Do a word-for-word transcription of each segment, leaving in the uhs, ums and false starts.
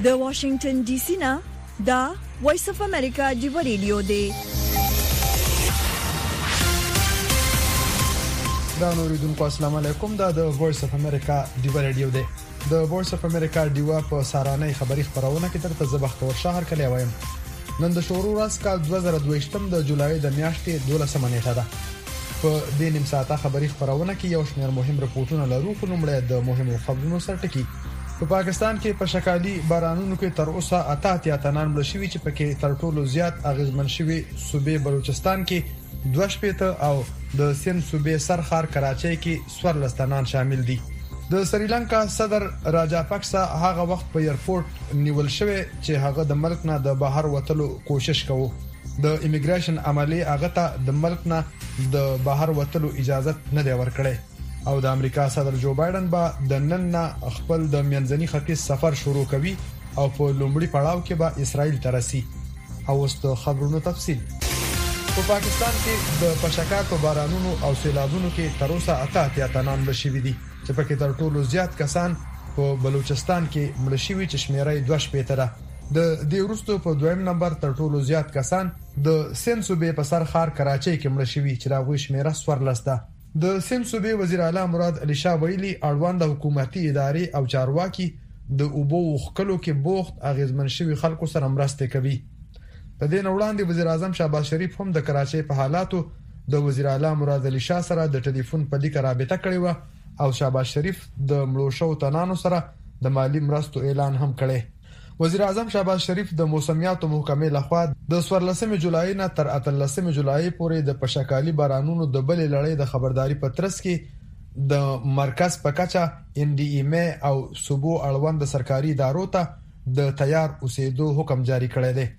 د واشنگټن ډي سي نه دا وایس اف امریکا دی ریډیو دی. دا نوریدونکو السلام علیکم. دا د وایس اف امریکا دی ریډیو دی. د وایس اف امریکا دیوا په سارانه خبری خبرونه کې تر تزبخت ور شهر کلی وایم. نن د شورو راس کال دوه زره دوه یم د جولای د میاشتې دولسمه نیټه ده. په دې نیم ساعته خبری خبرونه کې یو شمېر مهم رپورټونه لرو. په لومړی د مهمو خبرونو سره ټکی. په پاکستان کې په شکالي بارانونو کې تر اوسه اته اتیا تنان مړ شوي چې پکې تر ټولو زیات اغیزمن شوي صوبې بلوچستان کې دوه شپېته او د سند صوبې سرخار کراچۍ کې څوارلس تنان شامل دي. د سریلانکا صدر راجا پاکسا هغه وخت په ایرپورټ نیول شوی چې هغه د ملک نه د بهر وتلو کوشش کوي. د ایمیګریشن عملی هغه ته د ملک نه د بهر وتلو اجازه نه دی ورکړی. او د امریکا صدر جو بایدن با د نن نه خپل د منځني ختیځ سفر شروع کوي او په لومړي پړاو کې به اسرائیل ته رسي. او واست خبرونو تفصیل. په پاکستان کې د پشکار په بارانونو او سیلابونو کې تر اوسه اته اتیا تنان مړ شوي دي چې پکې تر ټولو زیات کسان په بلوچستان کې مړ شوي چې شمیره یې دوه شپېته ده. د دې وروسته په دویم نمبر تر ټولو زیات کسان د سند صوبې په سرخار کراچۍ کې مړ شوي چې راغوي شمیره څوارلس ده. د سند صوبې وزیر اعلی مراد علي شاه ویلي اړوند حکومتي ادارې او چارواکي د اوبو وښکلو کې بوخت اغیزمن شوي خلکو سره مرسته کوي. په دې وړاندې وزیر اعظم شهباز شریف هم د کراچۍ په حالاتو د وزیر اعلی مراد علي شاه سره د ټلیفون په لیکه رابطه کړې و او شهباز شریف د مړو شو تنانو سره د مالی مرستو اعلان هم کړی. وزیر اعظم شهباز شریف د موسمیاتو محکمې لخوا د څوارلسمې جولای نه تر اتلسمې جولای پورې د پشکالي بارانونو د بلې لړۍ د خبرداري په ترڅ کې د مرکز په کچه ان ډي ام او صوبو اړوند سرکاري ادارو ته د تیار اوسېدو حکم جاری کړی دی.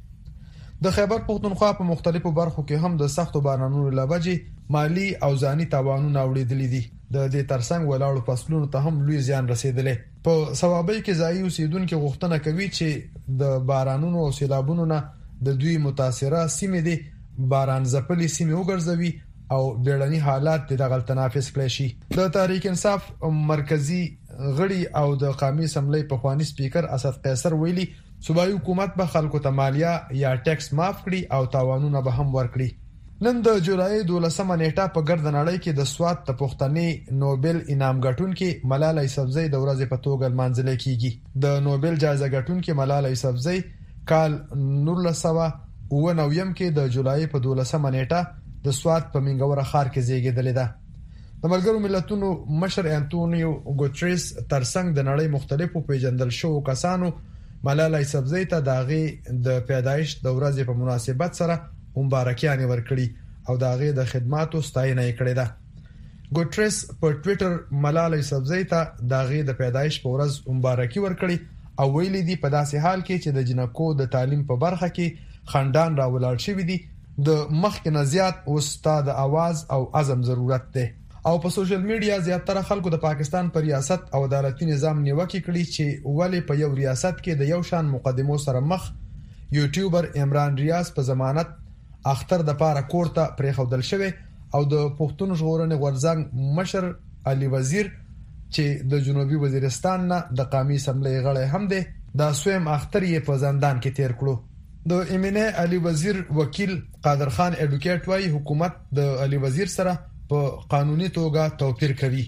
د خیبر پختونخوا په مختلفو برخو کې هم د سختو بارانونو لوجې مالی او ځاني تاوانونه اوریدلي دي. د دې ترڅنګ ولاړو فصلونو ته هم لوی زیان رسیدلی. په ثوابي کې ځایي اوسیدونکو غوښتنه کوي چې د بارانونو او سیلابونو نه د دوی متاثره سیمې دي باران ځپلې سیمې وګرځوي او بیړني حالات د دغه تنافس کړي شي. د تحریک انصاف مرکزی غړي او د قومي اسمبلی په خواني سپیکر اسد قیصر ویلي صوبایي حکومت به خلکو ته مالیه یا ټیکس معاف کړي او تاوانونه به هم ورکړي. نن د جولای دولسمه نیټه په ګرد نړۍ کې د سواد د پښتني نوبل انعام ګټونکې ملاله یوسفزۍ د ورځې په توګه لمانځل کیږي. د نوبل جایزه ګټونکې ملاله یوسفزۍ کال نولس سوه اوه نوي کې د جولای په دولسمه نیټه د سواد په منګوره ښار کې زیږیدلې ده. د ملګرو ملتونو مشر انټونیو ګوتریس ترڅنګ د نړۍ مختلفو پیژندل شوو کسانو ملاله یوسفزۍ ته داغه د پیدایش د ورځې په مناسبت سره مبارکیانه ورکړي او داغه د خدماتو ستاینه کړې ده. ګوتریس په ټوئیټر ملاله یوسفزۍ ته داغه د پیدایش په ورځ مبارکي ورکړي او ویلي دي په داسې حال کې چې د جنکو د تعلیم په برخه کې خندان راولاړ شوی دي د مخکې نه زیات استاد आवाज او عزم ضرورت ده. او په سوشل میډیا زیاتره خلکو د پاکستان پر ریاست او عدالتي نظام نیوکه کړي چې ولې په یو ریاست کې د یو شان مقدمو سره مخ یوټیوبر عمران ریاض په ضمانت اختر د پاره کوړه پرې خودل شوی او د پښتون ژغورنې غورځنګ مشر علي وزیر چې د جنوبي وزیرستان نه د قومي اسمبلی غړی هم دی د سویم اختر یې په زندان کې تیر کړو. د امینه علي وزیر وکیل قادر خان اډوکیټ وايي حکومت د علي وزیر سره په قانوني توګه توپیر کوي.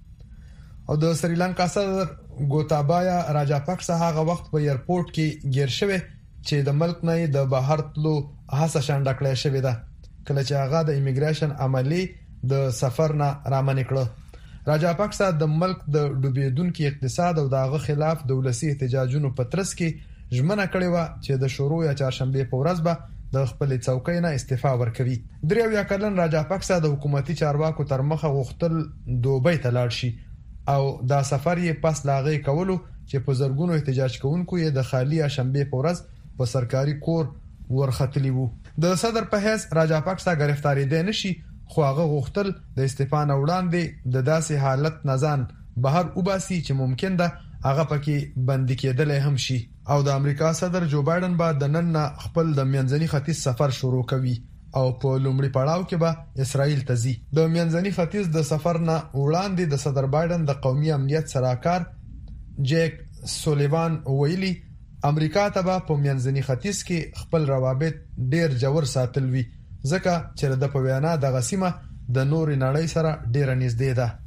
او د سریلانکا صدر ګوتابایا راجاپاکسا هغه وخت په ایرپورټ کې گیر شوی چې د ملک نه د بهر تلو هڅه شانډه کړې شوې ده کله چې هغه د ایمیګریشن عملی د سفر نه رامنې کړ. راجاپاکسا د ملک د ډوبېدونکو اقتصاد او دغه خلاف د ولسی احتجاجونو په ترڅ کې ژمنه کړې و چې د شروع یا چهارشنبه په ورځ به د خپل څوکۍ نه استعفا ورکوي. دریو یا کلن راجاپاکسا د حکومتي چارواکو تر مخه غوښتل دوبۍ ته لاړ شي او دا سفر یې پس لاغې کولو چې په زرګونو احتجاج کوونکو یې د خالی شنبه په ورځ په سرکاري کور ورختلی وو. د صدر په حیث راجاپاکسا گرفتاری دی نشي خو هغه غوښتل د استعفا نه وړاندې د داسې حالت نزان بهر وباسي چې ممکن ده هغه پکې بندي کېدل هم شي. او د امریکا صدر جو بایدن با د نن خپل د منځني ختیځ سفر شروع کوي او په لومړي پړاو کې به اسرائیل ته ځي. د منځني ختیځ د سفر نه وړاندې د صدر بایدن د قومي امنیت سلاکار جیک سولیوان ویلي امریکا ته په منځني ختیځ کې خپل روابط ډیر جوړ ساتل وی ځکه چې د په وینا د غسیمه د نور نړۍ سره ډیر نږدې ده.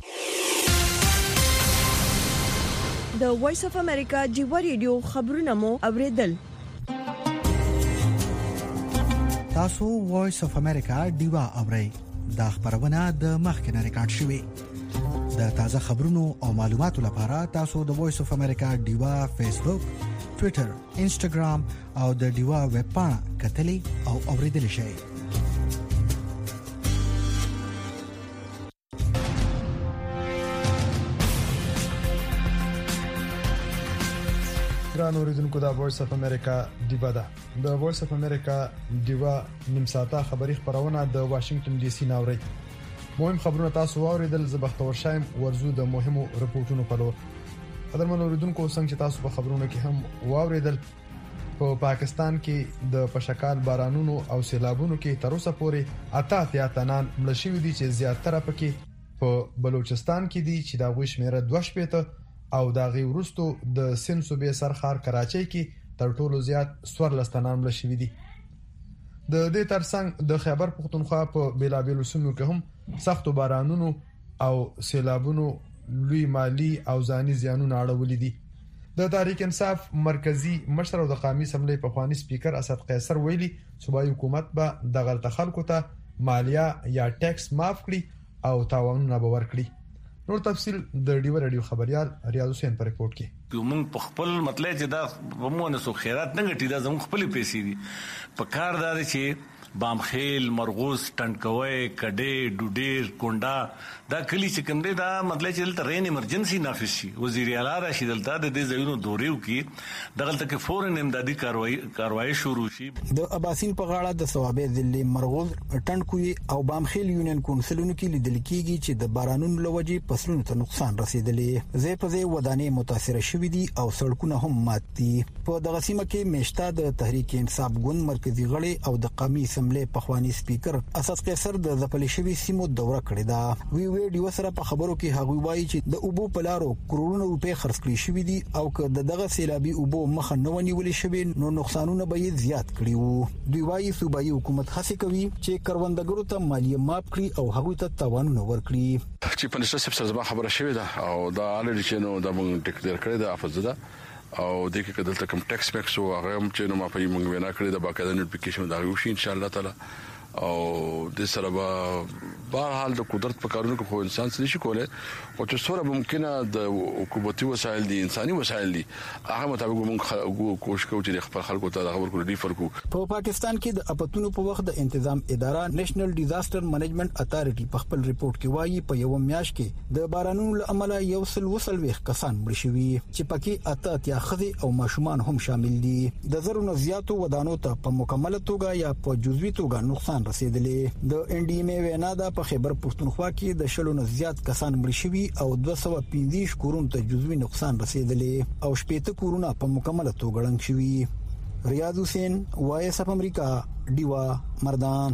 د وایس اف امریکا ډیوا ریډیو خبرونه مو اوریدل. تاسو وایس اف امریکا ډیوا اورئ. دا خبرونه د مخکنه ریکارډ شوې. د تازه خبرونو او معلوماتو لپاره تاسو د وایس اف امریکا ډیوا فیسبوک، ټوئیټر، انسټاګرام او د ډیوا ویب پاڼه کتلې او اوریدل شئ. ګران اوریدونکو د وایس اف امریکا ډیوا ده. د وایس اف امریکا ډیوا نیم ساعته خبری خبرونه د واشنگټن ډي سي ناوړي. مهم خبرونه تاسو واوریدل. زبختور شایم ورزو د مهمو رپورټونو په لور. قدرمن اوریدونکو څنګه چې تاسو په خبرونو کې هم واوریدل، په پا پاکستان کې د پشکال بارانونو او سیلابونو کې تر اوسه پورې اته اتیا تنان مړ شوي دي چې زیاتره پکې په بلوچستان کې دي چې دا غوښ شمیره دوه شپېته او دا غي ورستو د سند صوبې سرخار کراچۍ کې تر ټولو زیات څوار لستانان مړ شوي دي. د دې ترڅنګ د خیبر پختونخوا په بیلابیلو سیمو کې هم سختو بارانونو او سیلابونو لوی مالی او ځاني زیانونه اړولې دي. د تحریک انصاف مرکزی مشر او د قومي اسمبلی په خواني سپیکر اسد قیصر ویلي صوبایي حکومت به د غلط خلکو ته مالیه یا ټیکس معاف کړي او تاوانونه به ورکړي. نور تفصیل د ډیوا رادیو خبريال ریاض حسین پر رپورت کې. موږ په خپل مطلب چې دا ومونه سو خیرات نه غټي دا زموږ خپل پیسې دي. په کار دا چې بامخیل، مرغوز، ټنکوي، کډې، ډوډیر، کونډا دا کلی چې کوم دی دا مطلب چې دلته رین ایمرجنسي نافذ شي. وزیر اعلی راشد دلته د دې ځایونو دوریو کې دغلته کې فورن امدادي کاروایی کاروایی شروع شي. د اباسین په غاړه د ثوابې ضلع مرغوز، ټنکوي او بامخیل یونین کونسلونو کې لیدل کېږي چې د بارانونو لوجې فصلونو ته نقصان رسیدلې. زه په دې ودانې متاثر شوې دي او سړکونه هم مات دي. په دغه سیمه کې مشتا د تحریک انصاف ګوند مرکزی غړي او د قومي اسمبلی په خواني سپیکر اسد قیصر د ځپلې شوی سیمو دوره کړې ده. وی ویډیو سره په خبرو کې هغوی وایي چې د اوبو په لارو کروڑونه روپۍ خرڅ کړي شوې دي او که د دغه سیلابي اوبو مخه نه ونیول شي نو نقصانونه به یې زیات کړي وو. دوی وایي صوبایي حکومت هڅه کوي چې کروندګرو ته مالیه معاف کړي او هغوی ته تاوانونه ورکړي. چې په نشه سره زما خبره شوې ده او دا الریډي چې نو د مونږ ټیکلر کړی د افزده او د کې کدلته کوم ټیکس پیکس او هغه هم چې نو ما په مونږ وینا کړی د باقاعده نوټیفیکیشن دا وشي ان شاء الله تعالی. او د سره به بهر حال د قدرت په کارونو کې خو انسان څه نشي کولای او چې څوره ممکنه د حکومتي وسایل دي، انساني وسایل دي، هغه مطابق موږ کوشش کوو چې خپل خلکو ته د خبر کولو ډیفر کو. په پاکستان کې د اپتونو په وخت د تنظیم اداره نېشنل ډیزاستر منیجمنت اتارټي په خپل ریپورت کې وایي په یو میاشت کې د بارانونو له امله یو سل وسل ویخ کسان مړ شوي چې پکې اته اتیا ښځې او ماشومان هم شامل دي. د زرونو زیاتو ودانو ته په مکمل توګه یا په جزوي توګه نقصان رسیدلې. د ان ډي ام ای وینا ده په خیبر پختونخوا کې د شلو نه زیات کسان مړ شوي او دوه سوه پنځه کورونو ته جزوي نقصان رسیدلې او شپږ کورونه په مکمل توګه ړنګ شوي. ریاض حسین، وایس اف امریکا، ډیوا، مردان.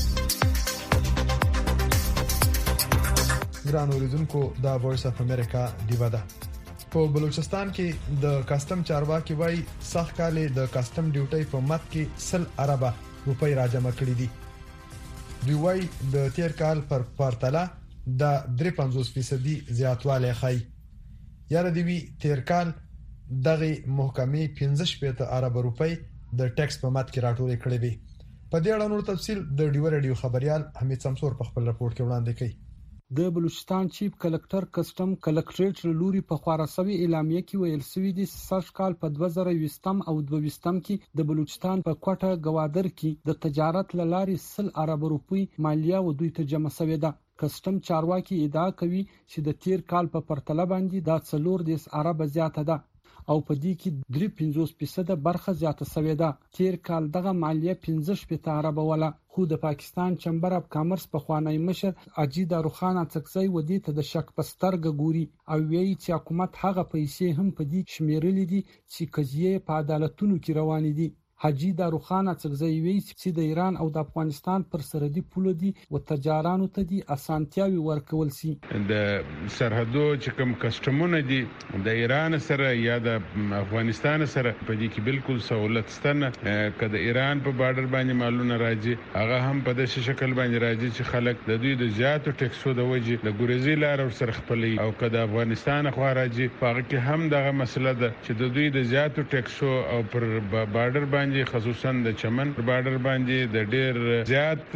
ګران اوریدونکو د وایس اف امریکا ډیوا ده. په بلوچستان کې د کاستم چارواکي وایي سخت کالې د کاستم ډیوټي په مت کې سل اربه روپۍ راجمع کړي دي. دوی وایي د تیر کال پر پرتله د درې پنځوس فیصدي زیاتوالی ښیي. یاره دی وی تیر کال دغه محکمې پنځه شپېته ارب روپۍ د ټیکس په مت کې راټولې کړې وي. په دې اړه نور تفصیل د ډیوا رادیو خبريال حمید سمسور په خپل راپور کې وړاندې کوي. د بلوچستان چیف کلکټر کسٹم کلکټریټ لوري په خوراسوي اعلامیه کې ویل سوي دي سږ کال په دوه زره ویشتم او دوه ویشتم کې د بلوچستان په کوټه گوادر کې د تجارت لارې سل ارب روپۍ مالیه و دوی ته جمع شوې ده. کسٹم چارواکي ادعا کوي چې د تیر کال په پرتله باندې دا څلور دیس ارب زیاته ده او په دې کې درې پنځوس فیصد برخه زیاته شوې ده. تیر کال دغه مالیه پنځه شپېته ارب ولا خو د پاکستان چمبر اف کامرس په خوانی مشر اجید روخان څکسي ودی ته د شک پسترګ ګوري او ویي چې حکومت هغه پیسې هم په دې شمیرلې دي چې قضیه په عدالتونو کې روان دي. حاجی داروخان اڅکزی وی چې د ایران او د افغانستان پر سرحدي پوله دي او تجارانو ته دي اسانتیاوي ورکول سي. د سرحدو چې کوم کسټمونه دي د ایران سره یا د افغانستان سره په دې کې بالکل سہولت ستنه کله ایران په بارډر باندې مالونه راځي هغه هم په داسې شکل باندې راځي چې خلک د دوی د زیاتو ټیکسو د وجې د ګورېزي لار سره خپلې او کله افغانستان خو راځي هغه کې هم دغه مسله ده چې د دوی د زیاتو ټیکسو او پر بارډر باندې خصوصا د چمن بارډر باندې د ډېر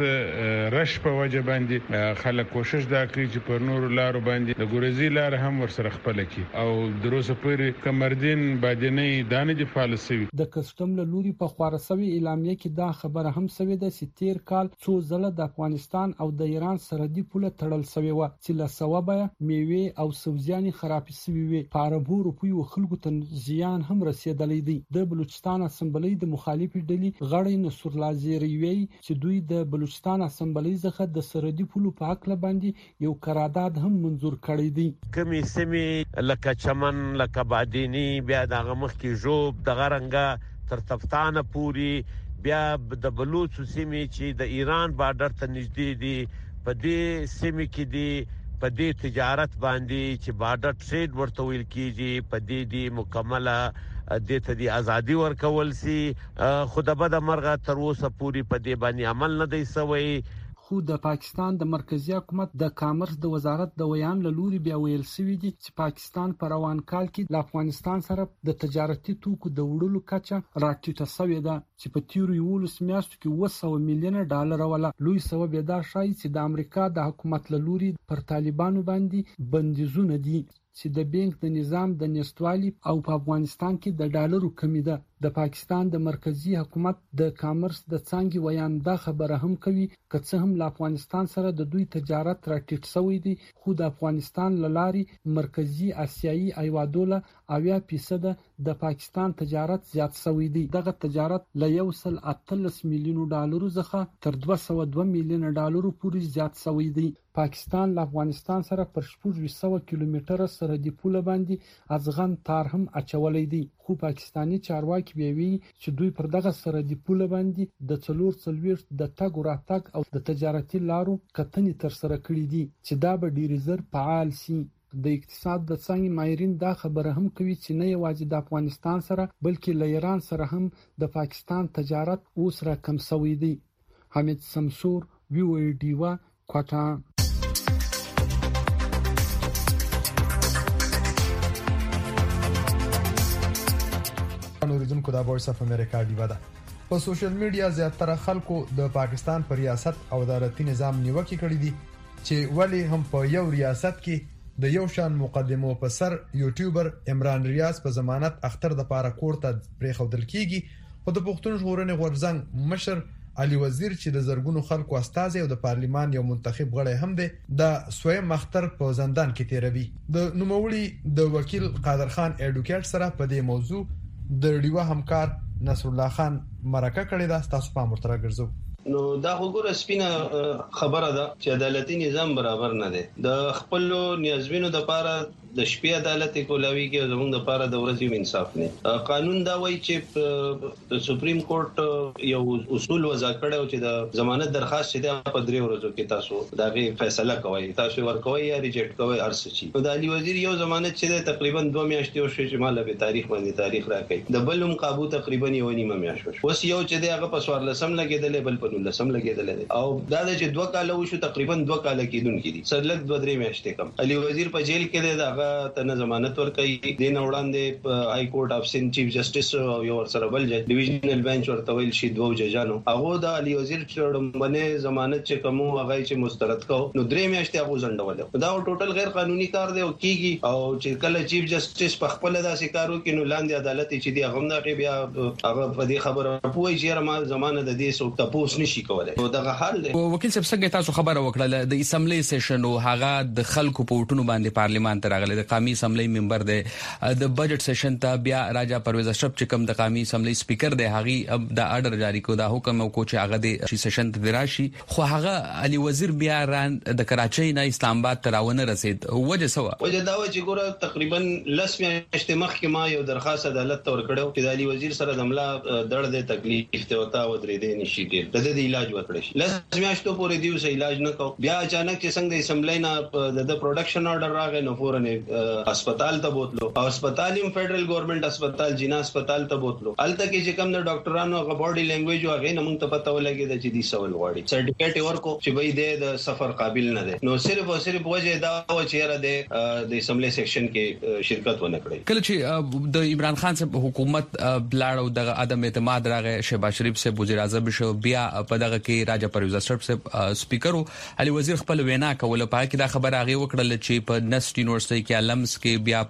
زیات رش په وجه باندې خلک کوشش دا کوي چې پر نور لارو باندې د ګورېزي لار هم ورسره خپل کړي او دروسه پورې کمردین باندې دانه دي فالسوي. د کسټم له لوري په خوارسوي اعلامیه کې دا خبره هم سوي ده چې تیر کال څو ځله د افغانستان او د ایران سرحدي پوله تړل شوی و چې له سوابه میوه او سبزیانې خرابې شوي وي. په اربو روپیو خلکو ته زیان هم رسیدلی دی. د بلوچستان اسمبلی د مخالفي ډلې غړي نصر الله زیری وی چې دوی د بلوچستان اسمبلی څخه د سرحدي پولو په حق باندې یو قرارداد هم منزور کړی دی. کمی سیمه لکه چمن لکه بادینی بیا دغه مخ کې جوب دغه رنګه تر تفتانه پوری بیا د بلوچ سیمه چې د ایران بارډر ته نږدې دي په دې سیمه کې دي په دې تجارت باندې چې بارډر ټریډ ورته ویل کیږي په دې دی مکمله د ته دی ازادي ورکول سي خود به د مرغه تر اوسه پوری په دې باندې عمل نه دی سوی. خو د پاکستان د مرکزی حکومت د کامرس د وزارت د ویان له لوري بیا ویل شوی دی چې پاکستان په روان کال کې د افغانستان سره د تجارتي توکو د وړلو کچه راټیټه شوې ده چې په تیرو یولس میاشتو کې اوه سوه میلیونه ډالر ولا. لوی سبب دا شای چې د امریکا د حکومت له لوري پر طالبانو باندې بندیزونه دي چې د بانک د نظام د نشټوالي او په افغانستان کې د ډالرو کمی ده. د پاکستان د مرکزی حکومت د کامرس د څنګه ویان دا خبره هم کوي چې څه هم له افغانستان سره د دوی تجارت راټیټ شوی دی خو د افغانستان لاري مرکزی اسیایي ایوادوله اویا فیصد د پاکستان تجارت زیات شوی دی. دغه تجارت له یو سل اتلس میلیونو ډالرو څخه تر دوه سوه دوه میلیونه ډالرو پورې زیات شوی دی. پاکستان له افغانستان سره پر شپږ سوه کیلومتره سرحدي پوله باندې ازغن تار هم اچولې دي خو پاکستانی چارواکي ویوي چې دوی پر دغه سرحدي پوله باندې د څلور څلويشت د تګ او راتګ او د تجارتي لارو کتنې تر سره کړې دي چې دا به ډیر زر فعال شي. د اقتصاد د څنګه ماهرین دا خبره هم کوي چې نه یوازې د افغانستان سره بلکې له ایران سره هم د پاکستان تجارت اوس را کم شوی دی. حمید سمسور وی او ډیوا کوټا. نوریدونکو د وایس اف امریکا دیوا ده. په سوشل میډیا زیاتره خلکو د پاکستان پر ریاست او عدالتي نظام نیوکه کړې دي چې ولی هم په یو ریاست کې د یو شان مقدمو په سر یوټیوبر عمران ریاض په ضمانت اختر د پاره کوړه پرې خودل کیږي او د پښتون ژغورنې غورځنګ مشر علي وزیر چې د زرګونو خلکو استاد او د پارلیمان یو منتخب غړی هم دی د سویم اختر په زندان کې تیروي. د نوموړي د وکیل قادر خان اډوکیټ سره په دې موضوع د ډیوا همکار نصر الله خان مرکه کړې ده. تاسو په مرترا ګرځو. نو دا وګوره سپینه خبره ده چې عدالتي نظام برابر نه دی. د خپل نیازمنو د پاره د شپې عدالت کولاوي کې زموږ د پاره د ورځې انصاف نه. قانون دا وایي چې د سپریم کورټ یو اصول وضع کړو چې د ضمانت درخواست چې د په درې ورځو کې تاسو دغه فیصله کوي تاسو ورکوي یا ریجیکټ کوي ارڅ چی. نو د علي وزیر یو ضمانت چې تقریبا دوه میاشتې او شې مال به تاریخ باندې تاریخ راکړي د بلوم قابو تقریبا یو نیمه میاشت وس یو چې دغه په سوار لسم لګیدل بل په لسم لګیدل او دا چې دوه کال وشو تقریبا دوه کال کېدونکې دي سرلګ دوه درې میاشتې کم. علي وزیر په جیل کې دی دغه تنه ضمانت ورکړي دین وړاندې های کورټ اف سین چیف جسټس یو ورسره بل جج ډیویژنل بنچ ورته ویل شي دوه ججانو هغه د علي وزیر چړمبنه ضمانت چې کوم هغه چې مسترد کو نو درې میاشتې هغه ځنډول دا ټوټل غیر قانوني کار دی او کیږي او چې کله چیف جسټس په خپل داسې کارو کې نو لاندې عدالت چې دی هغه نه بیا هغه په دې خبره پوي چې ما زمانه د دې سو تاسو نشي کولای نو دغه حل دی. وکیل صاحب څنګه تاسو خبره وکړه د اسمبلی سیشن او هغه د خلکو په وټونو باندې پارلیمان ته راغله راغلی د قومي اسمبلی ممبر دی د بجټ سیشن ته بیا راجا پرویز اشرف چې کوم د قومي اسمبلی سپیکر دی هغه د آرډر جاری کو دا حکم کو چې هغه د سیشن ته راشي خو هغه علي وزیر بیا ران د کراچۍ نه اسلام آباد ته راونه رسید وجه سوا وجه دا و چې ګوره تقریبا لسمه اجتماع کې ما یو درخواست عدالت ته ورکړو چې د علي وزیر سره د ملا درد تکلیف ته وتا و درې دې نشي کې د دې علاج وکړي شي لسمه اشتو پورې دیو سه علاج نه کو بیا اچانک چې څنګه د اسمبلی نه د پروډکشن آرډر راغی نو فورن هسپتال ته بوتلو او هسپتال هم فدرل ګورنمنت هسپتال جنا هسپتال ته بوتلو الته کې چې کوم د ډاکټرانو غ باډي لینګویج واغې نه موږ ته پته ولګي د چې دي سوال غواړي سرټیفیکټ ورکو چې به دې د سفر قابل نه ده نو صرف او صرف وجه دا و چې را د د اسمبلی سیکشن کې شرکت ونه کړی کله چې د عمران خان صاحب حکومت بلاړو د عدم اعتماد راغی شهباز شریف صاحب وزیر اعظم شو بیا په دغه کې راجا پرویز اشرف صاحب سپیکر علي وزیر خپل وینا کوله په کې دا خبره هغه وکړل چې په نست یونیورسيټي کې علمس کې بیا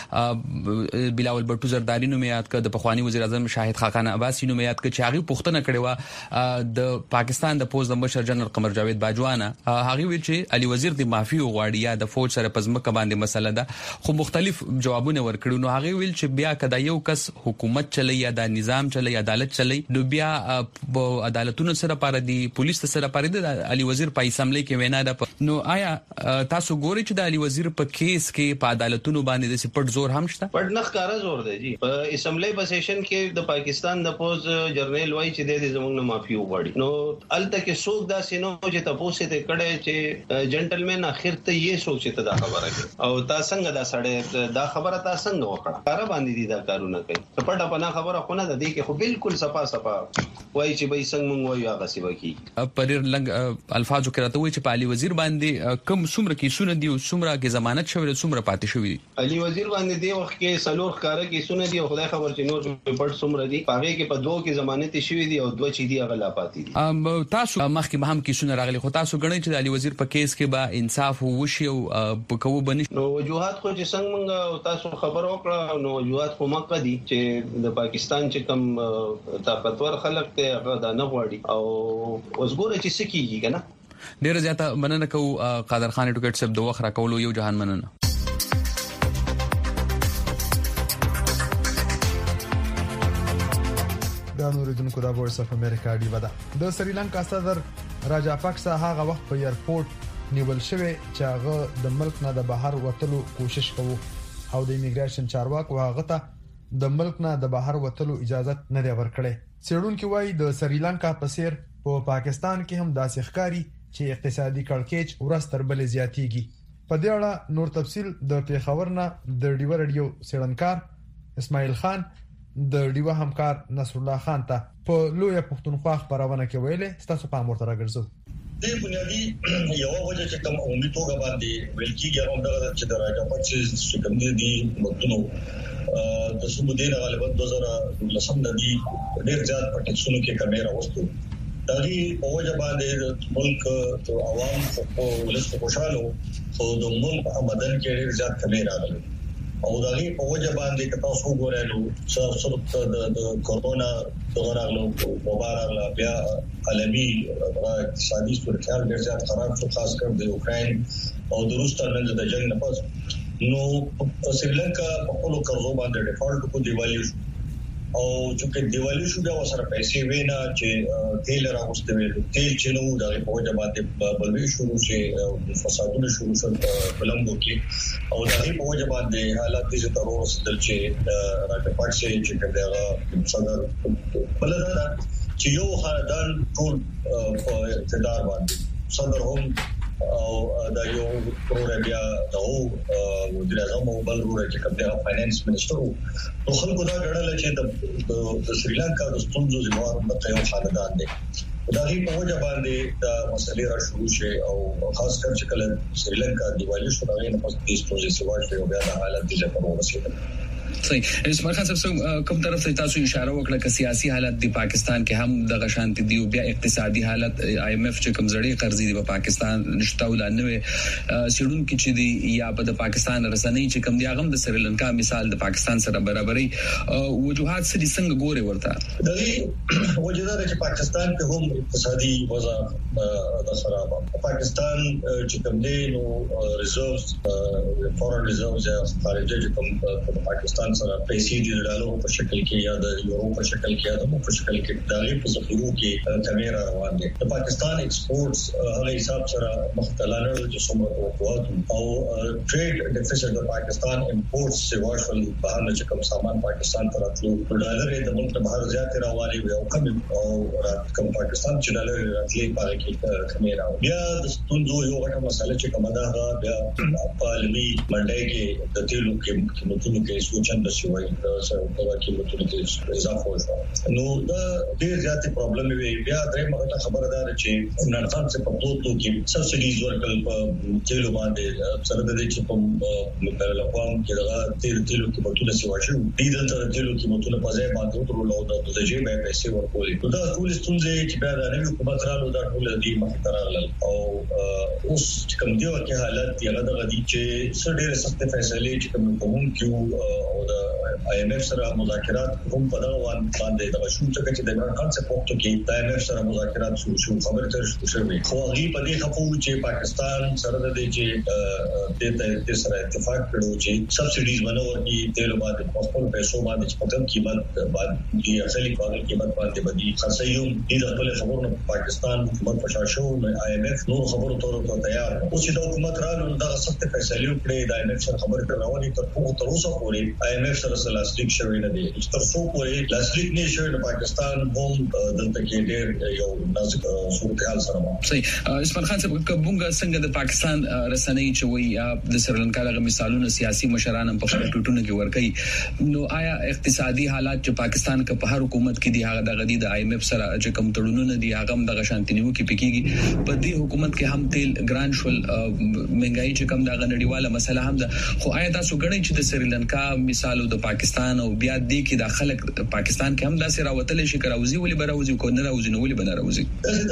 په بلاول بټو زرداری نوم یاد کړ د پخوانی وزیر اعظم شاهد خاقان عباسی نوم یاد کړ چې هغه پوښتنه کړې و د پاکستان د پوز د مشر جنرال قمر جاوید باجوانه هغه ویل چې علي وزیر د معافي غواړي یا د فوج سره پزمکه باندې مسله ده خو مختلف جوابونه ورکړو نو هغه ویل چې بیا کدا یو کس حکومت چلی یا د نظام چلی عدالت چلی نو بیا عدالتونو سره پاره دي پولیس سره پاره دي علي وزیر په اسمبلی کې وینا ده نو آیا تاسو ګورئ چې د علي وزیر په کیس کې په عدالتونو باندې د سپټ زور هم شته پټ نه ښکارا زور دی جی په اسمبلی په سیشن کې د پاکستان د پوز جرنیل وای چې د زمونږ نه معافي وغواړي نو الته کې څوک دا سينو چې تاسو ته کړه چې جنټلمن اخر ته یې سوچ ته دا خبره کوي او تاسو څنګه دا سړی دا خبره تاسو څنګه وکړه کار باندې دي دا کارونه کوي پټه پنا خبره خو نه ده دي کې خو بالکل صفا صفا وای چې به څنګه مونږ وایو هغه سی وکی پریر لنګ الفاظو کې راته وای چې علي وزیر باندې کم څومره کې سونه دي او څومره کې ضمانت شوی څومره پاتې شوی علي وزیر باندې دی وخت کې سلور ښکارا کې سونه دي او خدای خبر چې نور پټ څومره دي هغه کې په دوه کې ضمانت شوی دي او دوه چې دي هغه لا پاتې دي ام تاسو مخکې به هم کې سونه راغلي خو تاسو غنئ چې علي وزیر په کیس کې به انصاف وشي او په کوو بنش نو وجوهات خو چې څنګه مونږ تاسو خبر وکړه نو وجوهات خو مکه دي چې د پاکستان چې کم طاقتور خلک ته هغه دا نه غواړي او وسګوره چې سکیږي کنه ډیر زیاته مننه کو قادر خان ټوکټ صاحب دوه خره کولو یو جهان مننه د نوریدونکو د وایس اف امریکا دی ودا د سریلانکا صدر راجا پاکسا هغه وخت په ایرپورټ نیول شوی چې هغه د ملک نه د بهر وټلو کوشش کوي او د ایمیګریشن چارواکو هغه ته د ملک نه د بهر وټلو اجازه نه دی ورکړې سیرونکو وای د سریلانکا په سیر په پاکستان کې هم داسې ښکاری چې اقتصادي کړکېچ ورځ تر بلې زیاتیږي په دې اړه نور تفصيل د پیښور نه د ډیو رادیو سیړنکار اسماعیل خان د ډیو همکار نصر الله خان ته په لویه پښتونخوا خبرونه کې ویلې تاسو په امر تر راګرځو د بنیادی یو وجه چې کوم عمومي توګه باندې ویل کېږي هغه دا چې د راجا پاکسا چې کوم دي مدونو د سمودین غالبا دوه هزار لسم د دې ډیر زیات پټیشنونو کې کمیرا وستو دغه په وجه باندې ملک او عوام په ولست خوشاله او د ملک آمدن کې ډیر زیات کمیرا راغله او دغه په وجه باندې که تاسو وګورئ چې سره د کورونا دغه راغلو وباره بیا عالمي اقتصادي صورتحال ډیر زیات خراب شو خاص کر د یوکرين او د روس ترمنځ د جنگ نه پس نو سریلانکا په خپل قرضو باندې ډیفالټ کو دیوالی شو او چې دیوالی شو دا سره پیسې وینا چې تیل راغسته ویل تیل چې نو د په وجه باندې بلوي شروع شي او فسادونه شروع شول بلندو کې او د په وجه باندې حالات چې تر اوسه دل چې راځي پاتې چې کړه صدر بلدا چې یو خاندان ټول په اقتدار باندې صدر هم او دا یو پروګرام بیا د وزیر اعظم او بل ورته چې کوم د فاینانس منسٹر نو خلکو دا غړل چې د سریلانکا د ستونزو ځواب په یو خاندان دی دا هی په وجه باندې دا مسلې را شروع شي او خاص کر چې کله سریلانکا دیوالی شو دا نه پس د ستونزې سیوا شي او بیا د حالت د ځپلو رسیدل صحیح. اسماعیل خان صاحب کوم طرف ته تاسو اشاره وکړه چې سیاسي حالت د پاکستان کې هم د غشانت دی او بیا اقتصادي حالت آی ایم ایف چې کمزړي قرضې دی په پاکستان نشته ولانه سیډون کې چې دی یا په پاکستان رسنۍ چې کم دی هغه د سریلانکا مثال د پاکستان سره برابرۍ وجوهات سړي څنګه ګوري ورته د دې وجودات چې پاکستان په هم اقتصادي وضع د خراب پاکستان چې کوم دی نو ریزرவ்ز فورن ریزرவ்ز یا خارجي چې کوم په پاکستان سره پیسې د ډالرو په شکل کې یا د یورو په شکل کې یا د په شکل کې د غیر په ذخیرو کې کمیره روان دي د پاکستان ایکسپورټس هغه حساب سره مختلفه چې څومره قوت او ټریډ ډیفیسټ د پاکستان امپورټس سیواشل بهر چې کوم سامان پاکستان ته راتلو ډالر د ملک بهر زیات راوالي او کم او کوم پاکستان چې ډالر راتلي په کې کمیره بیا د ستونزو یو غټه مسله چې کومه ده بیا په عالمي منډي کې د تیلو کې قیمتونو کې سوچن د شوی سره په قیمتونو کې اضافه وشو نو دا ډیر زیات پرابلم وی بیا درې مخه خبردار چې نړۍ څخه په دوه کې سبسایډیز ورکړل په تیلو باندې سره د دې چې په لپاره لپاره کې دا تیل تیلو کې متونه سی واشو دې د تیلو کې متونه په ځای باندې ورولو د دځې به پیسې ورکولې دا ټول ستونزې چې بیا د نوي حکومت رالو دا ټول دې مخ ته راغلل او اوس کوم دی ورکه حالت یې غدا غدي چې څه ډېر سخت فیصله چې کوم کوم کیو او د آی ایم ایف سره مذاکرات هم په دغه وان باندې د شو چې د عمران خان څخه پورته کې د آی ایم ایف سره مذاکرات شو شو خبره تر شو شوې خو هغه په دې خپو چې پاکستان سره د دې چې د سره اتفاق کړو چې سبسایډیز باندې ورکی تیل باندې په خپل پیسو باندې په کم قیمت باندې د اصلي قانون قیمت باندې باندې خرڅیوم د خپل خبرونو پاکستان حکومت پښاشو آی ایم ایف نور خبرو ته تیار او چې د حکومت رالو د سخت فیصله وکړي د آی ایم ایف سره خبرې کړو تر په تر اوسه پورې آی ایم ایف سره لاسلیک شوی نه دی تر څو پورې لاسلیک نشي د پاکستان هم دلته کې ډېر یو نازک صورتحال سره صحیح. اسماعیل خان صاحب کومه څنګه د پاکستان رسنۍ چې وایي د سریلانکا د مثالونو سیاسي مشران هم په خپل ټوټونو کې ورکړي نو آیا اقتصادي حالات چې پاکستان کې په هر حکومت کې دی هغه د غدي د آی ایم ایف سره چې کوم تړونونه دي هغه هم د شانتنیو کې پکېږي په دې حکومت کې هم تیل ګران شول مهنګای چې کوم د غنډیواله مسله هم ده خو آیا تاسو غواړئ چې د سریلانکا مثالو د پاکستان او بیا دې کې د خلک پاکستان کې هم داسې راوتل شي کراوزي ولې براوزي کو نه راوزي نو ولې بناروزي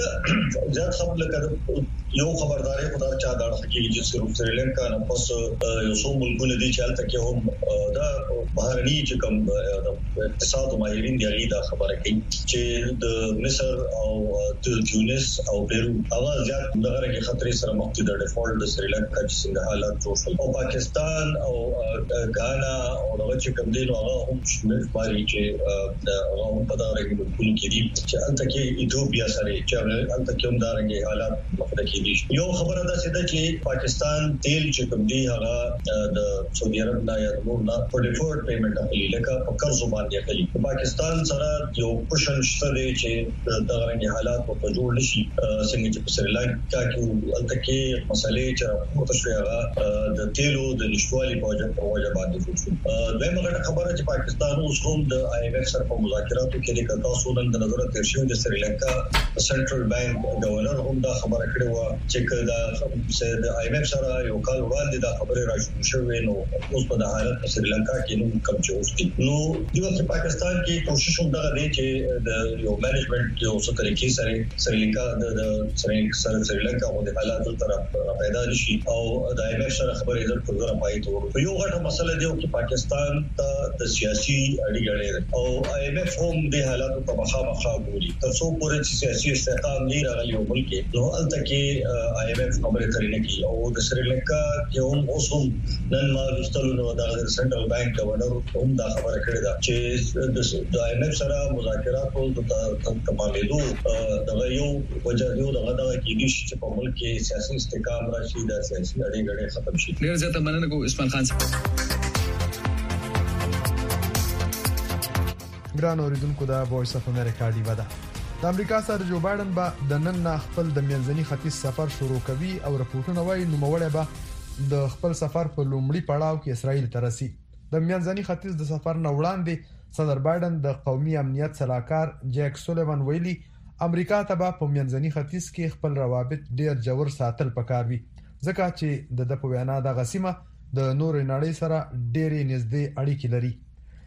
زیات خبر لکه یو خبرداري خدای چا دا حقیقي چې صرف سریلانکا نه پس یو څو ملکونه دي چې حالت کې هم دا بهرني چې کوم د اقتصاد ماهرین دی غي دا خبره کوي چې د مصر او د تونس او پیرو هغه زیات دغه کې خطرې سره مخ دي د ډیفالت د سریلانکا چې څنګه حالات جوړ شول او پاکستان او غانا او دغه چې کوم دي نو هغه هم شمول باري چې د هغه په دغه کې ملکونه کې دي چې حالت کې ایتوپیا سره چې حالت کې هم دا رنګي حالات مخ ته کې یو خبره ده چې پاکستان تیل چې کوم دی هغه د سعودي عرب نه یا نور نه په ډیفالت پیمنٹ اخلي لکه په قرض باندې اخلي پاکستان سره یو پوشن شته دی چې دا غوړي حالات په جوړ نشي څنګه چې په سریلانکا کې التکه مسلې چې راپورته شوی هغه د تیلو د نشوالي په وجه په وجه باندې شو دغه مګر خبره چې پاکستان اوس هم د آی ایم ایف سره په مذاکراتو کې د تاسو نن د نظر تیر شوی د سریلانکا سنټرل بانک گورنر هم دا خبره کړې و چې دا د آی ایم ایف سره یو کال وړاندې دا خبره راځي شوې نو اوس په د حالت په سریلانکا کې نو کم چوستي نو د وخت پاکستان کې کوشش هم دا دی چې د یو مینجمنت یو څه طریقې سره سریلانکا د سریلانکا او د حالاتو طرف پیدا شي او د آی ایم ایف سره خبرې در په ځای پای ته یو غټه مسله دی چې پاکستان ته د سیاسي اړیکې او آی ایم ایف هم د حالاتو په مخامخ غوري تر څو پورې چې سیاسي استحکام نه راغلی او بلکې نو الته کې آی ایم ایف خبرې ترې نه کی او د سریلانکا کې هم اوس هم نن ما لستلو نو د سنټرل بانک گورنر هم دا خبره کړې ده چې د آی ایم ایف سره مذاکرات او د تمامېدو د یو وجه یو دغه دغه کې چې په ملک کې سیاسي استحکام راشي د سیاسي اړیکې ختم شي ډیر زیاته مننه کوم اسماعیل خان ګران اوریدونکو دا وایس اف امریکا دی ودا د امریکا سره جو بایدن به د نن نه خپل د منځني ختیځ سفر شروع کوي او راپورټونه وايي نو موړې به د خپل سفر په لومړي پړاو کې اسرائیل ته رسي د منځني ختیځ د سفر نه وړاندې صدر بایدن د قومي امنیت صلاحکار جیک سولیوان ویلي امریکا ته په منځني ختیځ کې خپل روابط ډیر جوړ ساتل پکار وي ځکه چې د د په وینا د غسیمه د نور نړۍ سره ډېرې نږدې اړیکې لري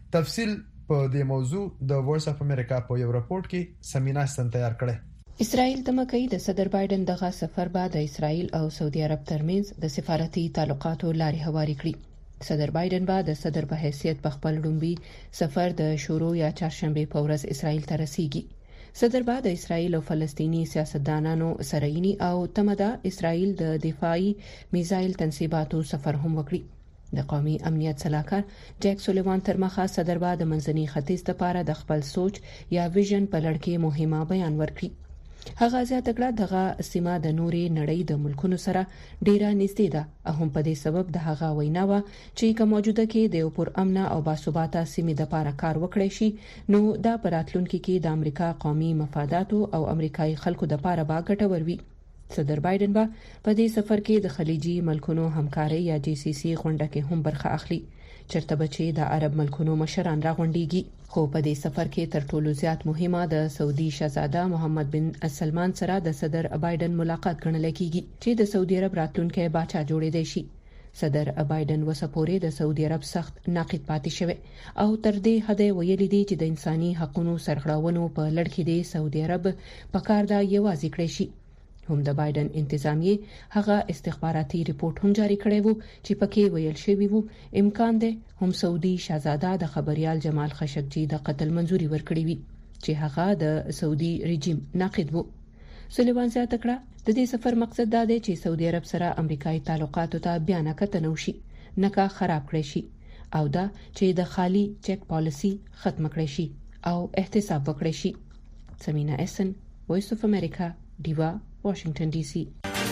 تفصیل په دې موضوع د وایس اف امریکا په یو راپورټ کې سمینا سن تیار کړی. اسرائیل د مکې د صدر بایدن دغه سفر بعد د اسرائیل او سعودي عرب ترمنځ د سفارتي تعلقاتو لارې هوارې کړې. صدر بایدن به د صدر په حیثیت په خپل لومبي سفر د شروع یا چهارشنبه په ورځ اسرائیل ته رسیږي. صدر به د اسرائیل او فلسطینی سیاستدانانو سره یې او تمدا اسرائیل د دفاعي میزایل تنصیباتو سفر هم وکړي. د قومي امنیت صلاحکار جیک سولیوان تر مخه صدر به د منځني ختیځ لپاره د خپل سوچ یا ویژن په لړ کې مهمه بیان ورکړي. هغه زیاته کړه دغه سیمه د نوري نړۍ د ملکونو سره ډیره نږدې ده او هم په دې سبب د هغه وینا و چې کوم موجوده کې د پر امن او باثباته سیمې د لپاره کار وکړي شي نو دا پراتلونکو کې د امریکا قومي مفادات او امریکایي خلکو د لپاره با ګټور وي. صدر بایدن به په دې سفر کې د خلیجي ملکونو همکاري یا جی سی سی غونډه کې هم برخه اخلي چرته بچي د عرب ملکونو مشران راغونډيږي. خو په دې سفر کې تر ټولو زیات مهمه د سعودي شاهزاده محمد بن سلمان سره د صدر بایدن ملاقات ګڼل کېږي چې د سعودي عرب راتلونکي باچا جوړېدای شي. صدر بایدن وسپورې د سعودي عرب سخت ناقد پاتې شوی او تر دې حد ویلي دی چې د انساني حقوقو سرغړونو په لړ کې د سعودي عرب په کار دا یوازې کړی شي. هم د بایدن انتظامیه هغه استخباراتي ریپورت هم جاری کړی وو چې پکې ویل شوی وو امکان دی هم سعودي شاهزاده د خبريال جمال خشقجي د قتل منزوري ورکړي وي چې هغه د سعودي رژیم ناقد وو. سلیوان زیاته کړه د دې سفر مقصد دا دی چې سعودي عرب سره امریکایي تعلقاتو ته بیان کتنه وشي نکا خراب کړي شي او دا چې د خالي چک پالیسی ختم کړي شي او احتساب وکړي شي. سمینا اسن وایس اف امریکا دیوا واشنگټن ډي سي.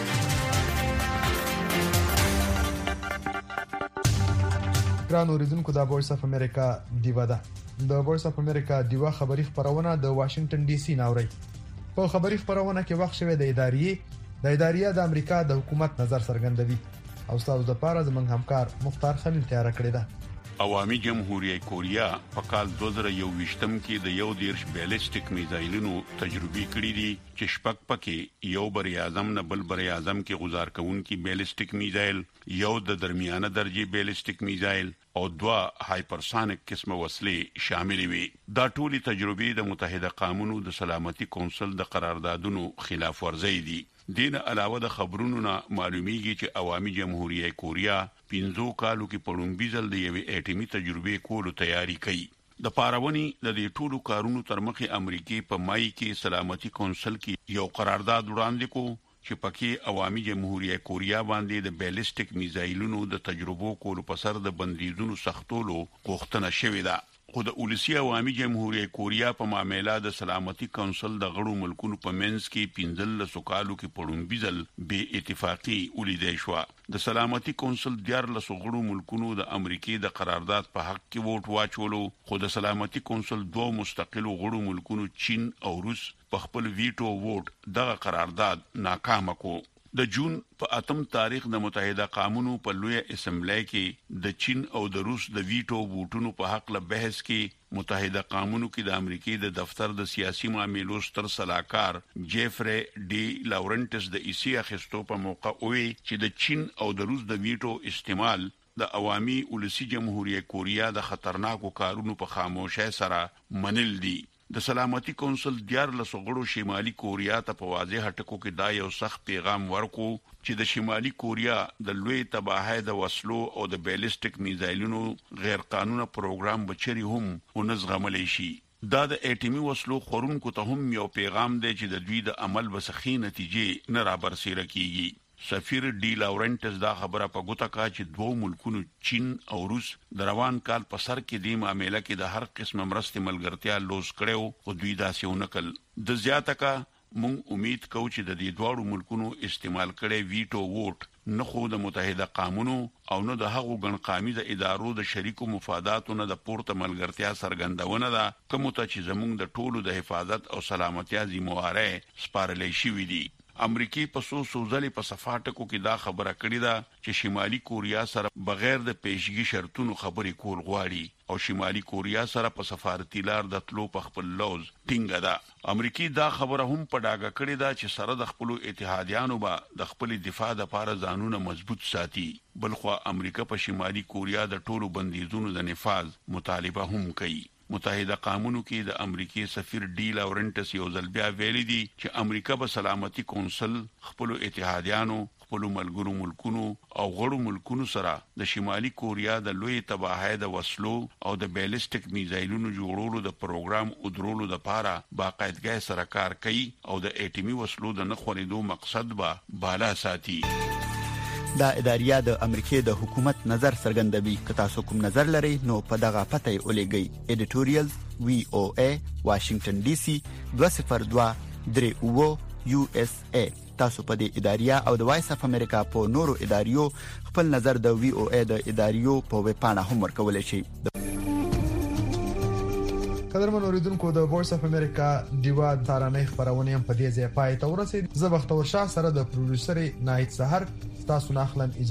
ګران اوریدونکو د وایس اف امریکا دیوا ده. د وایس اف امریکا دیوا خبری خبرونه د واشنگټن ډي سي ناوړي. په خبری خبرونه کې وخت شوه د ادارې د ادارې د امریکا د حکومت نظر څرګندوي او تاسو د پاره زمنګ همکار مختار خلیل تیار کړی ده. عوامي جمهوریت کوریا په کال دوه زره یوویشتم کې د یو دیرش بیلسټیک میزایلونو تجربه کړې دي چې شپږ پکې یو بری اعظم نه بل بری اعظم کې گزار کوونکي بیلسټیک میزایل، یو د درمیانه درجه بیلسټیک میزایل او دوا هایپرسونیک قسمه وسلې شامل وي. دا ټولي تجربې د متحده قومونو د سلامتي کونسل د قراردادونو خلاف ورزي دي. دین علاوه د خبرونو نه معلومیږي چې عوامي جمهوریت کوریا پنځو کالو کې پړومبي ځل د یوې اټومي تجربې کولو تیاری کوي. د پاراونی د دې ټولو کارونو تر مخه امریکای په مای کې سلامتي کونسل کې یو قرارداد وړاندې کو چې پکې عوامي جمهوریت کوریا باندې د بیلسټیک میزایلونو د تجربو کولو په سر د بندیزونو سختولو غوښتنه شوې ده. خو د اولسي عوامي جمهوریت کوریا په معاملې د سلامتي کونسل د غړو ملکونو په منځ کې پنځل سوکالو کې پړومبي ځل بې اتفاقی ولیدای شو. د سلامتي کونسل دیار له غړو ملکونو د امریکای د قرارداد په حق کې ووټ واچولو خو د سلامتي کونسل دوه مستقل غړو ملکونو چین او روس په خپل ویټو ووټ دغه قرارداد ناکام کړ. د جون په اتم تاریخ د متحده قومونو په لوی اسمبلی کې د چین او د روس د ویټو ووټونو په حق له بحث کې متحده قومونو کې د امریکای د دفتر د سیاسي معاملو ستر صلاحکار جیفری ډي لاورنټس د ایسی اخستو په موقع وی چې د چین او د روس د ویټو استعمال د عوامي اولسي جمهوریت کوریا د خطرناکو کارونو په خاموشۍ سره منل دي. د سلامتي کونسل دیار له غړو شمالي کوریا ته په واضح ټکو کې دا یو سخت پیغام ورکو چې د شمالي کوریا د لوی تباہی د وسلو او د بیلسټیک میزایلونو غیر قانوني پروګرام بچري هم ونزغملی شي. دا د اټومي وسلو خورونکو ته هم یو پیغام دی چې د دوی د عمل بسخي نتیجې نه رابرسېره کیږي. سفیر ډي لاورنټس دا خبره په ګوته کا چې دوه ملکونو چین او روس د روان کال په سر کې د معاملې کې د هر قسم مرستې ملګرتیا لوز کړو او دوی داسې ونکل. د زیاته کا مونږ امید کوو چې د دې دوه ملکونو استعمال کړي ویټو ووټ نه خو د متحده قومونو او نه د هغو ګڼقامي د ادارو د شریکو مفاداتو نه د پورته ملګرتیا څرګندونه ده کوم ته چې زمونږ د ټولو د حفاظت او سلامتیا ذمہواره سپارلې شوې دي. امریکای په سو سوزلې په صفاټکو کې دا خبره کړې ده چې شمالي کوریا سره بغیر د پیشګي شرطونو خبرې کول غواړي او شمالي کوریا سره په سفارتي لار د تلو په خپل لوز ټینګه ده امریکای دا خبره هم په ډاګه کړې ده چې سره د خپل اتحادیانو به د خپل دفاع لپاره ځانونه مضبوط ساتي بلخو امریکا په شمالي کوریا د ټولو بندیزونو د نفاذ مطالبه هم کوي متحده قومونو کې د امریکای سفیر ډی لورنټس یو ځل بیا ویلي دي چې امریکا په سلامتي کونسل خپل اتحادیانو خپل ملګرو ملکونو او غړو ملکونو سره د شمالي کوریا د لوی تباہي د وسلو او د بیلستیک میزایلونو جوړولو د پروګرام او درولو د لپاره باقاعدګۍ سره کار کوي او د اټومي وسلو د نخورېدو مقصد به بالا ساتي دا اداریه د امریکای د حکومت نظر څرګندوي که تاسو کوم نظر لرئ نو په دغه پته ولېږئ ایډیټوریال وی او ای واشنگټن ډي سي دوه صفر دوه درې اوه یو اس ای تاسو په دې اداریه او د وایس اف امریکا په نورو اداریو خپل نظر د وی او ای د اداریو په ویب پاڼه هم ورکولای شئ قدرمن اوریدونکو د وایس اف امریکا دیوا تارانه خبرونه هم په دې ځای پای ته ورسید زه بختور شاه سره د پروډوسر نایت سحر تاسو نه خلم